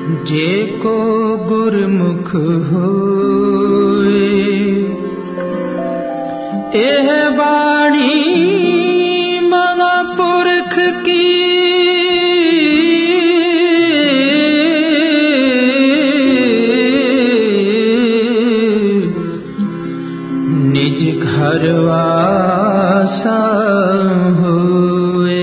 जेको गुरमुख होए, एह बाणी महापुरख की, निज घर वासा होए।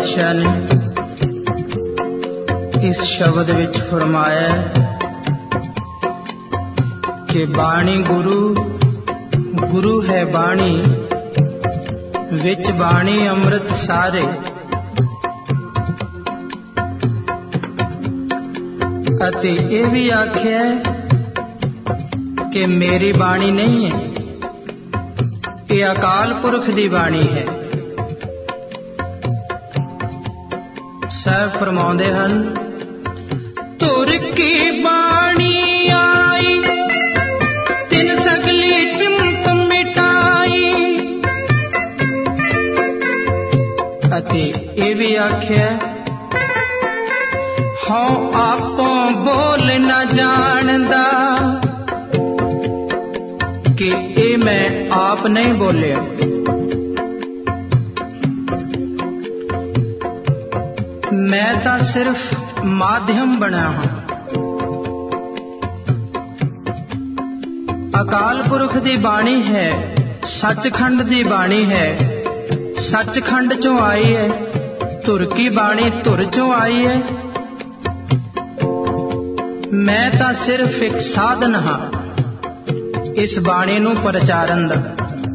पातशाह ने इस शब्द विच फरमाया कि बाणी गुरु, गुरु है बाणी, विच बाणी अमृत सारे। अते ये भी आख्या कि मेरी बाणी नहीं है, ये अकाल पुरख दी बाणी है। साहब फरमाउंदे हन, तुर की बाणी आई तिन सगली चिंत मिटाई। अते ये भी आख्या, हाँ आपों बोल न जानदा, कि ये मैं आप नहीं बोलिया। मैं तो सिर्फ माध्यम बना हूं। अकाल पुरख दी बाणी है, सचखंड दी बाणी है, सचखंड चों आई है। धुर की बाणी धुर चों आई है। मैं तो सिर्फ एक साधन हाँ इस बाणी नूं प्रचारन दा।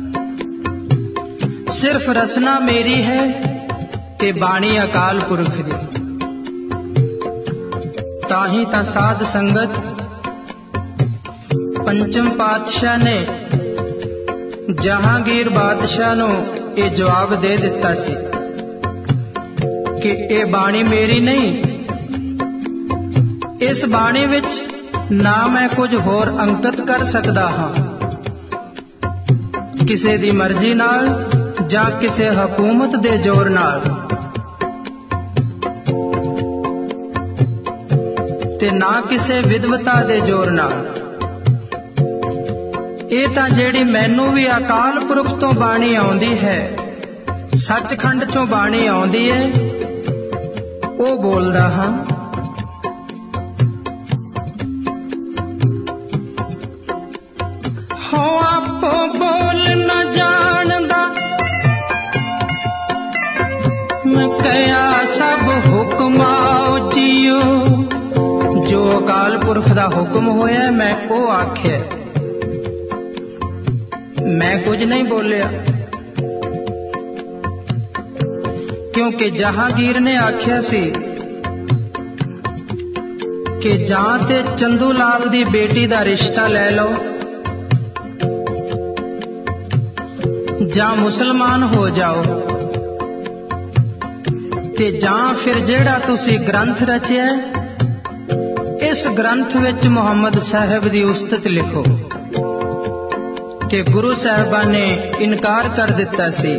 सिर्फ रसना मेरी है ते बाणी अकाल पुरख दी। ताही ता साध संगत पंचम पातशाह ने जहांगीर बादशाह नूं ये जवाब दे दिता सी कि ये बाणी मेरी नहीं। इस बाणी विच ना मैं कुछ होर अंकित कर सकदा हाँ, किसे दी मर्जी नाल जां किसे हुकूमत दे जोर नाल, ते ना किसे विद्वता दे जोर नाल। ये तां जेड़ी मैनू भी अकाल पुरख तो बाणी आउंदी है, सचखंड चों बाणी आउंदी है, वो बोलदा हां। हो आपो बोल न जानदा, मैं कया सब हुक्माओ जियो। जो अकाल पुरख दा हुक्म होया मैं ओ आख्या, मैं कुछ नहीं बोलिया। क्योंकि जहांगीर ने आख्या सी कि जां ते चंदू लाल दी बेटी दा रिश्ता ले लो, जां मुसलमान हो जाओ, ते जां फिर जेड़ा तुसी ग्रंथ रचिया इस ग्रंथ विच मुहम्मद साहब दी उस्तत लिखो। ते गुरु साहबा ने इनकार कर दिता सी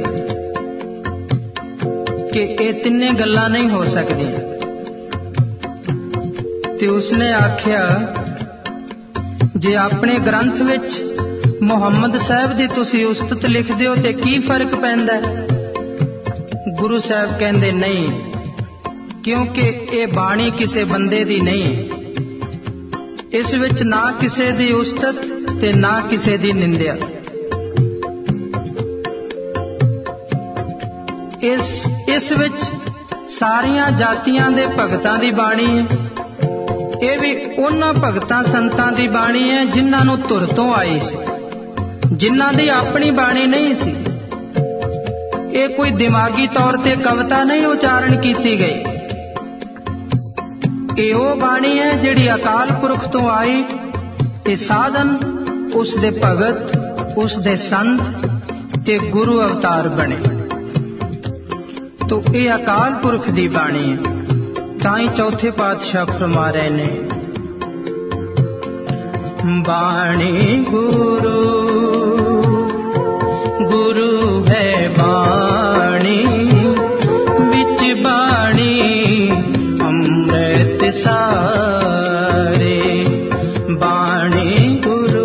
कि ये तिन्ने गल्लां नहीं हो सकदी। ते उसने आख्या, जे अपने ग्रंथ विच मुहम्मद साहब दी तुसी उस्तत लिख दिओ ते की फर्क पैंदा है? गुरु साहब कहंदे नहीं, क्योंकि ये बाणी किसे बंदे दी नहीं। इस विच ना किसे दी उस्तत ते ना किसे दी निंदिया। इस विच सारियां जातियां दे भगतां दी बाणी है। ये भी उन्हां भगतां संतां दी बाणी है जिन्हां नूं धुर तों आई सी, जिन्हां दी अपनी बाणी नहीं सी। ये कोई दिमागी तौर ते कविता नहीं उचारण कीती गई। ये वो बाणी है जिहड़ी अकाल पुरख तों आई ते साधन उस दे भगत, उस दे संत ते गुरु अवतार बने। तो ये अकाल पुरख दी बाणी है। ताई चौथे पातशाह फरमा रहे ने, बाणी गुरु, गुरु है बाणी, बिच बाणी अमृत सारे। बाणी गुरु,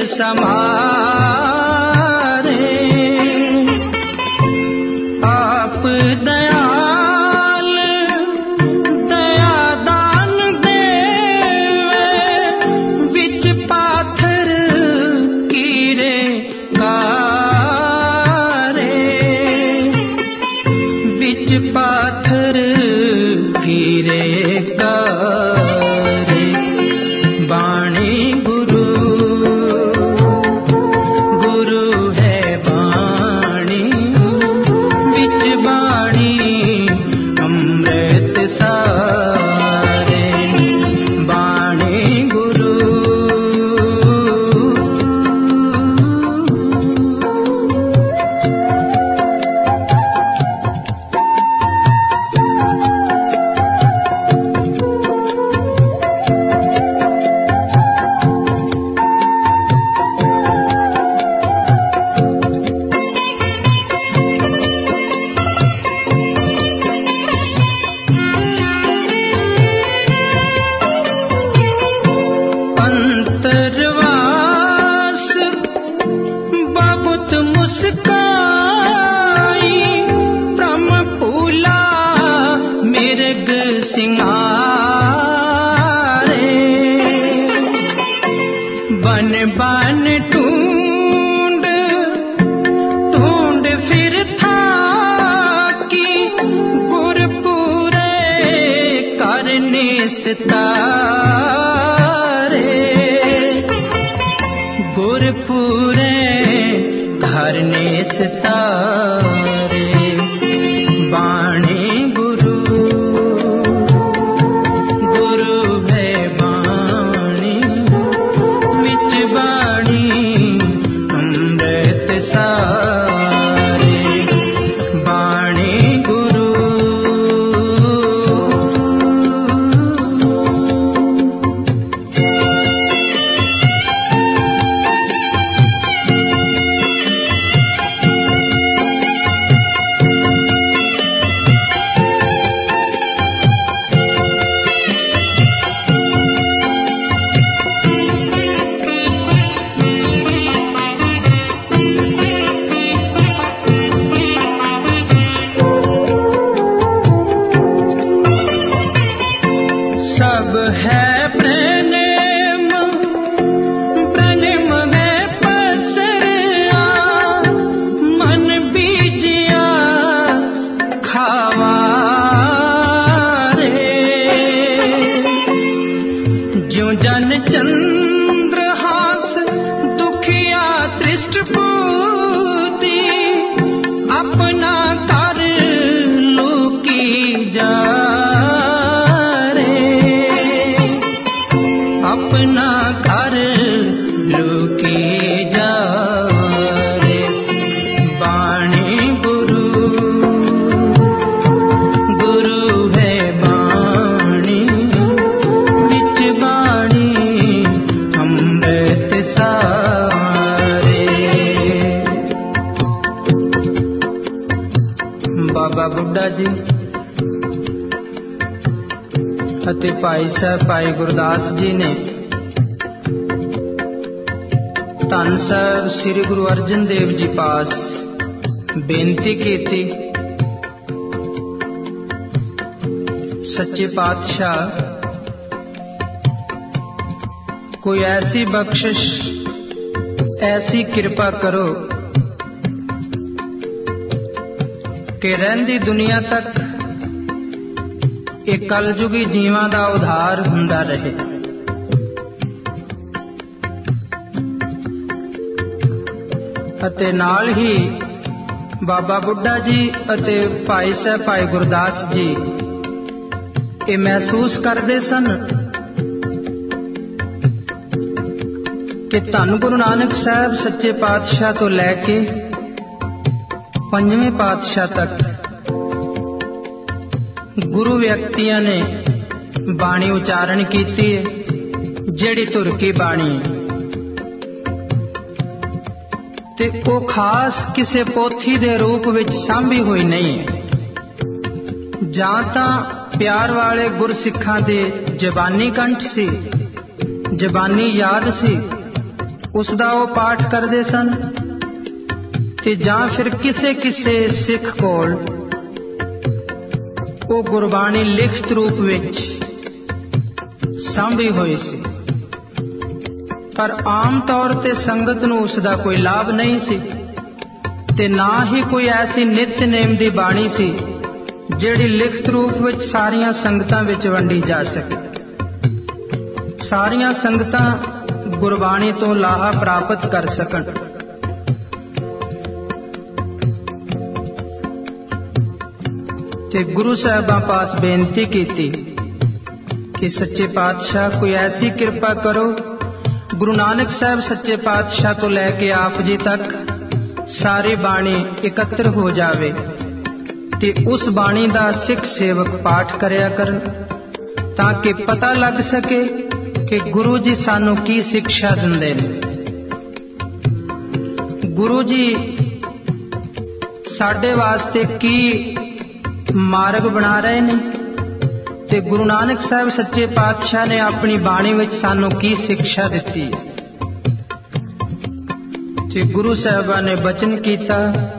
संभारे। आप दयाल दया दान देवे, विच पाथर कीरे कारे, विच पाथर कीरे कारे। बाणी गुरु गुरु है बाणी, विच बाणी अमृत सारे। बाणी गुरु अंतरवास बहुत मुस्काई, ब्रह्म फूला मिर्ग सिंगारे। बन बन ढूंढ ढूंढ फिर थाकी, गुरपुरे करने सितारे। गुरपुरे घर ने सितारे। बाणी गुरु गुरु है बाणी, विच बाणी अमृत सारे। बाणी गुरु सब है प्रेम प्रेम में पसरा, मन बीजिया खावारे। ज्यों जन चंद्रहास दुखिया तृष्ट पूती, अपना कर लूकी जा, अपना घर लुके जा रे। बाणी गुरु गुरु है बाणी, विच बाणी अमृत सारे। बाबा बुड्ढा जी ਅਤੇ ਭਾਈ ਸਾਹਿਬ ਭਾਈ ਗੁਰਦਾਸ ਜੀ ਨੇ ਧੰਨ ਸਾਹਿਬ ਸ੍ਰੀ ਗੁਰੂ ਅਰਜਨ ਦੇਵ ਜੀ ਪਾਸ ਬੇਨਤੀ ਕੀਤੀ, ਸੱਚੇ ਪਾਤਸ਼ਾਹ कोई ऐसी बख्शिश ऐसी कृपा करो कि रहंदी दुनिया तक एक कलयुगी जीवां दा उद्धार हुंदा रहे। ਅਤੇ ਨਾਲ ਹੀ बाबा बुड्ढा जी ਅਤੇ भाई साहब भाई गुरदास जी ये महसूस करते सन कि धन गुरु नानक साहब सच्चे पातशाह तो लैके पंजवें पातशाह तक गुरु व्यक्तियों ने बाणी उचारण की जिहड़ी धुर की बाणी ते वो खास किसी पोथी दे रूप विच सांभी हुई नहीं है, जां तां प्यार वाले गुरसिखां दे जबानी कंठ सी, जबानी याद सी, उसदा वो पाठ करते सन, ते जां फिर किसे किसे सिख कोल वो गुरबाणी लिखत रूप विच सांभी हुई सी, पर आम तौर ते संगत नूं उसदा कोई लाभ नहीं सी, ते ना ही कोई ऐसी नित्य नेम दी बाणी सी जिहड़ी लिखत रूप विच सारियां संगतां विच वंडी जा सके। सारियां संगतां गुरबाणी तो लाहा प्राप्त कर सकन। ते गुरु साहिबां पास बेनती कीती कि सच्चे पातशाह कोई ऐसी कृपा करो, गुरु नानक साहब सच्चे पातशाह तो लैके आप जी तक सारी बाणी एकत्र हो जावे ते उस बाणी दा सिख सेवक पाठ करया करन, ताकि पता लग सके कि गुरु जी सानू की शिक्षा दिंदे ने। गुरु जी साडे वास्ते की मार्ग बना रहे ने, ते गुरु नानक साहब सच्चे पातशाह ने अपनी बाणी विच सानू की शिक्षा दिती। ते गुरु साहिबा ने बचन कीता,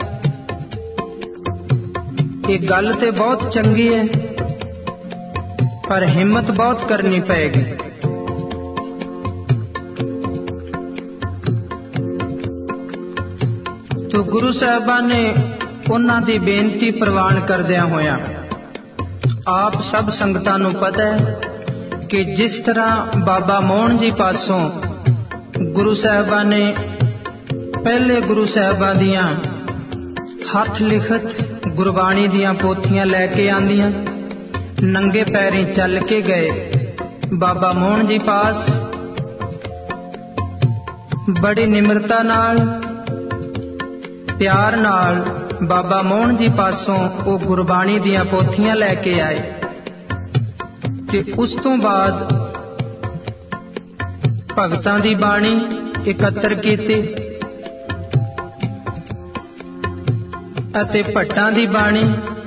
ये गल ते बहुत चंगी है, पर हिम्मत बहुत करनी पएगी। तो गुरु साहिबा ने उन्हां दी बेनती प्रवान करदियां होया, आप सब संगतां नूं पता है कि जिस तरह बाबा मोहन जी पासों गुरु साहिबा ने पहले गुरु साहिबा दियां हथ लिखत गुरबाणी दियां पोथियां लैके आंदियां, नंगे पैरीं चल के गए बाबा मोहन जी पास, बड़ी निमरता नाल प्यार नाल बाबा मोहन जी पासों वो गुरबाणी दियां पोथियां लैके आए। ते उस तो बाद भगतां दी बाणी एकत्र कीती अते भट्टां दी बाणी,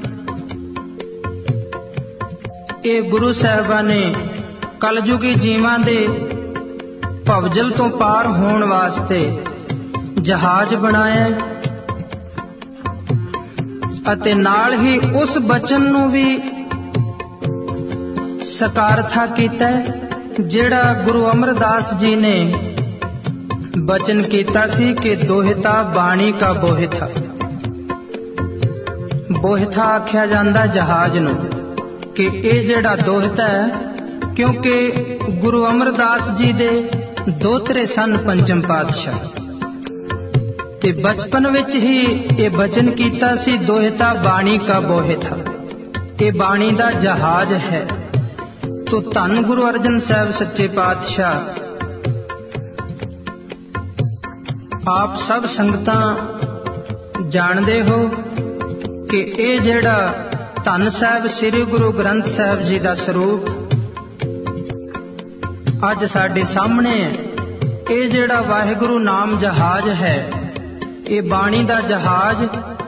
ये गुरु साहिबां ने कलयुगी जीवां दे भवजल तो पार होण वास्ते जहाज बनाया, अते नाल ही उस बचन नूं भी सकारथा कीता जिहड़ा गुरु अमरदास जी ने बचन कीता सी कि दोहिता बाणी का बोहिथा। बोहिथा आख्या जांदा जहाज नूं कि ये जिहड़ा दोहिता है, क्योंकि गुरु अमरदास जी दे दोतरे सन पंचम पातशाह, ते बचपन विच ही ये बचन कीता सी दोहिता बाणी का बोहिथा, ये बाणी दा जहाज है। तो धन गुरु अर्जन साहब सच्चे पातशाह आप सब संगतां जाणदे हो कि ये जिहड़ा धन साहब श्री गुरु ग्रंथ साहब जी का स्वरूप अज साडे सामने है, ये जिहड़ा वाहिगुरु नाम जहाज है, ये बाणी दा जहाज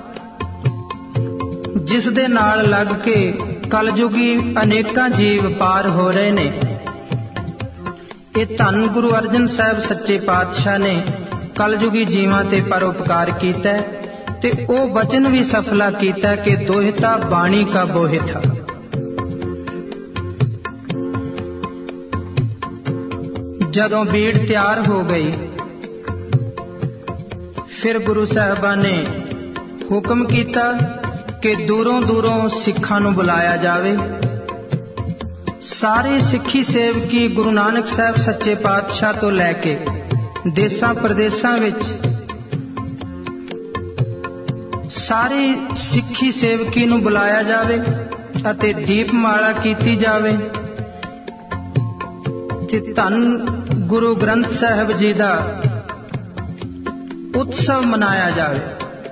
जिस दे नाल लग के कलयुगी अनेकां जीव पार हो रहे ने, ये धन गुरु अर्जन साहब सच्चे पातशाह ने कलयुगी जीवां ते परोपकार कीता ते ओ वचन भी सफला कीता कि दोहिता बाणी का बोहिथा। जदों बीड़ तैयार हो गई, फिर गुरु साहिबा ने हुक्म कीता कि दूरों दूरों सिखां नूं बुलाया जावे। सारे सिक्खी सेवकी गुरु नानक साहब सच्चे पातशाह तो लैके देसां प्रदेसां विच सारी सिक्खी सेवकी नूं बुलाया जावे अते दीपमाला कीती जावे ते धन गुरु ग्रंथ साहब जी दा उत्सव मनाया जावे।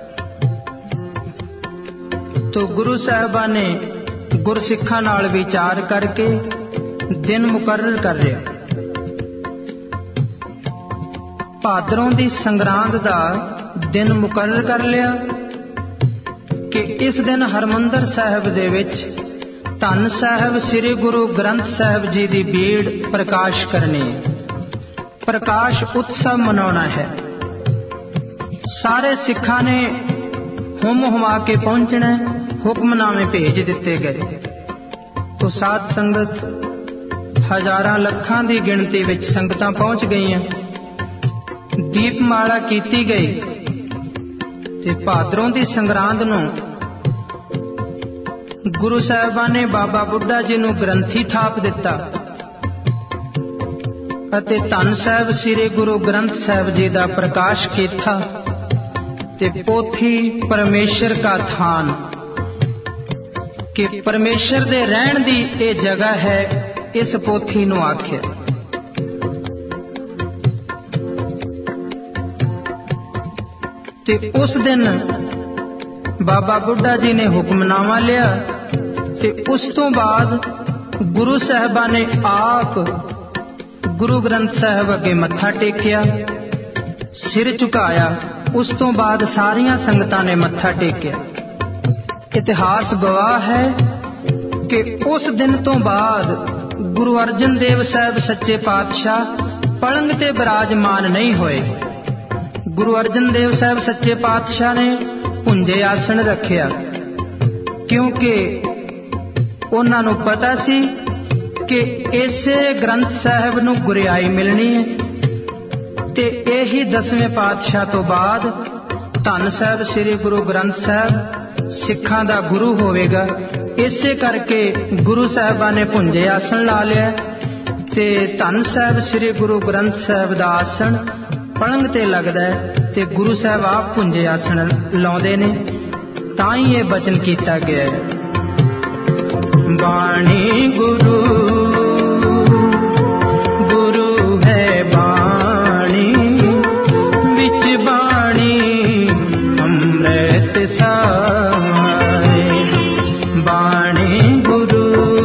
तो गुरु साहिबा ने गुरसिखां नाल विचार करके दिन मुकर्रर कर लिया। भादरों दी संगरांद दा दिन मुकर्रर कर लिया कि इस दिन हरमंदर साहिब दे विच धन साहिब श्री गुरु ग्रंथ साहिब जी दी बीड़ प्रकाश करनी है। प्रकाश उत्सव मनाना है। सारे सिखा ने हुम हुमा के पहुंचना, हुक्मनामे भेज दिते गए। तो साध संगत हजारां लखां दी गिणती विच संगतां पहुंच गईयां। दीपमाला कीती गई ते भादरों दी संगरांद नूं गुरु साहिबान ने बाबा बुढ़ा जी नूं ग्रंथी थाप दिता ਅਤੇ ਧੰਨ ਸਾਹਿਬ ਸ੍ਰੀ ਗੁਰੂ ਗ੍ਰੰਥ ਸਾਹਿਬ जी ਦਾ ਪ੍ਰਕਾਸ਼ ਕੀਤਾ ਤੇ ਪੋਥੀ ਪਰਮੇਸ਼ਰ का थान कि परमेश्वर दे रहण दी ये जगह है, इस पोथी नूं आख्या। ते उस दिन बाबा बुढ़ा जी ने हुक्मनामा लिया ते उस तो बाद गुरु साहिबा ने आप गुरु ग्रंथ साहिब अगे मत्था टेकिया, सिर झुकाया। उस तो बाद सारियां संगतां ने मत्था टेकिया। इतिहास गवाह है कि उस दिन तो बाद गुरु अर्जन देव साहिब सच्चे पातशाह पलंग ते विराजमान नहीं होए। गुरु अर्जन देव साहिब सच्चे पातशाह ने पुंजे आसन रखिया, क्योंकि उन्हां नूं पता सी कि इसे ग्रंथ साहिब नूं गुरियाई मिलनी है ते यही 10वें पातशाह तो बाद धन साहिब श्री गुरु ग्रंथ साहिब सिखां दा गुरु होवेगा। इसे करके गुरु साहिबां ने पुंजे आसन ला लिया ते धन साहिब श्री गुरु ग्रंथ साहिब दा आसन पलंग ते लगदा है ते गुरु साहिब आप पुंजे आसन लाउंदे ने। तां ही ये बचन कीता गया है, बाणी गुरु गुरु है बाणी, विच बाणी अमृत सारे। बाणी गुरु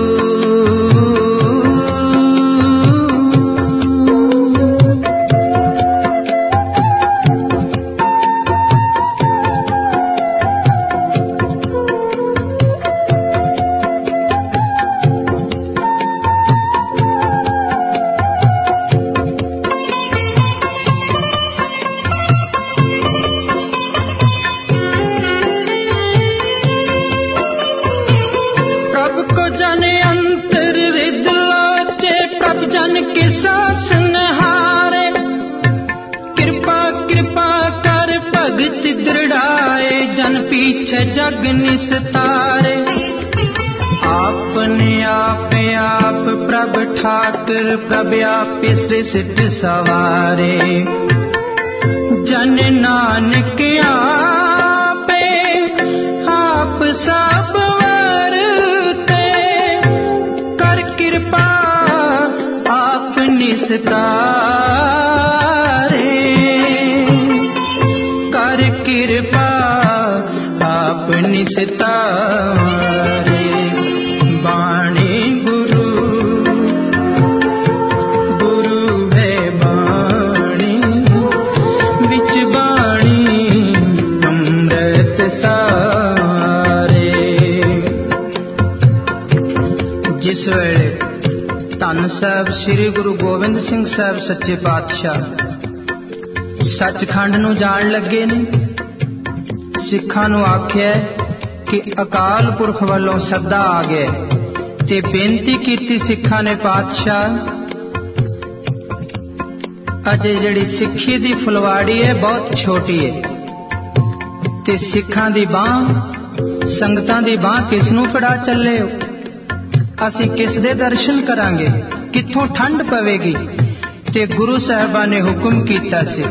जग निस्तारे। आपने आप आप प्रभ ठाकुर प्रभ आप सृष्ट सवारे। जन नानक आपे आप सब वरते, कर कृपा आप निस्तारे। कर कृपा निस्तारे। बाणी गुरु गुरु है बाणी, विच बाणी अमृत सारे। जिस वेले धन साहिब श्री गुरु गोबिंद सिंह साहिब सच्चे पातशाह सचखंड नूं जाण लगे ने, सिखां नूं आख्या कि अकाल पुरख वालों सदा आ गए ते बेनती कीती सिखां ने, पातशाह अजे जिहड़ी सिक्खी दी फुलवाड़ी है बहुत छोटी है ते सिखां दी बांह संगतां दी बांह किस नूं फड़ा चले हो? असीं किस दे दर्शन करांगे? कित्थों ठंड पवेगी? ते गुरु साहिबां ने हुक्म कीता सी,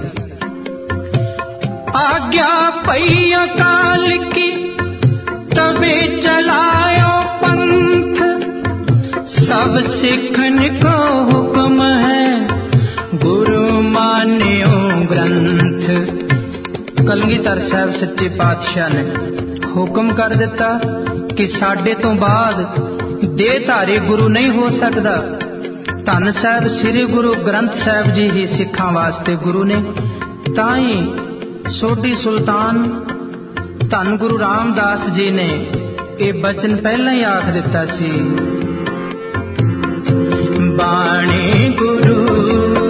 आज्ञा पई अकाल की तबे चलायो पंथ, सब सिखन को हुक्म है गुरु मान्यो ग्रंथ। कलगीधर साहिब सच्चे पातशाह ने हुक्म कर दिता कि साडे तो बाद देहधारी गुरु नहीं हो सकता। धन साहिब श्री गुरु ग्रंथ साहिब जी ही सिखां वास्ते गुरु ने। ताई सोढी सुल्तान धन गुरु रामदास जी ने ये बचन पहला ही आख दिता सी, बाणी गुरु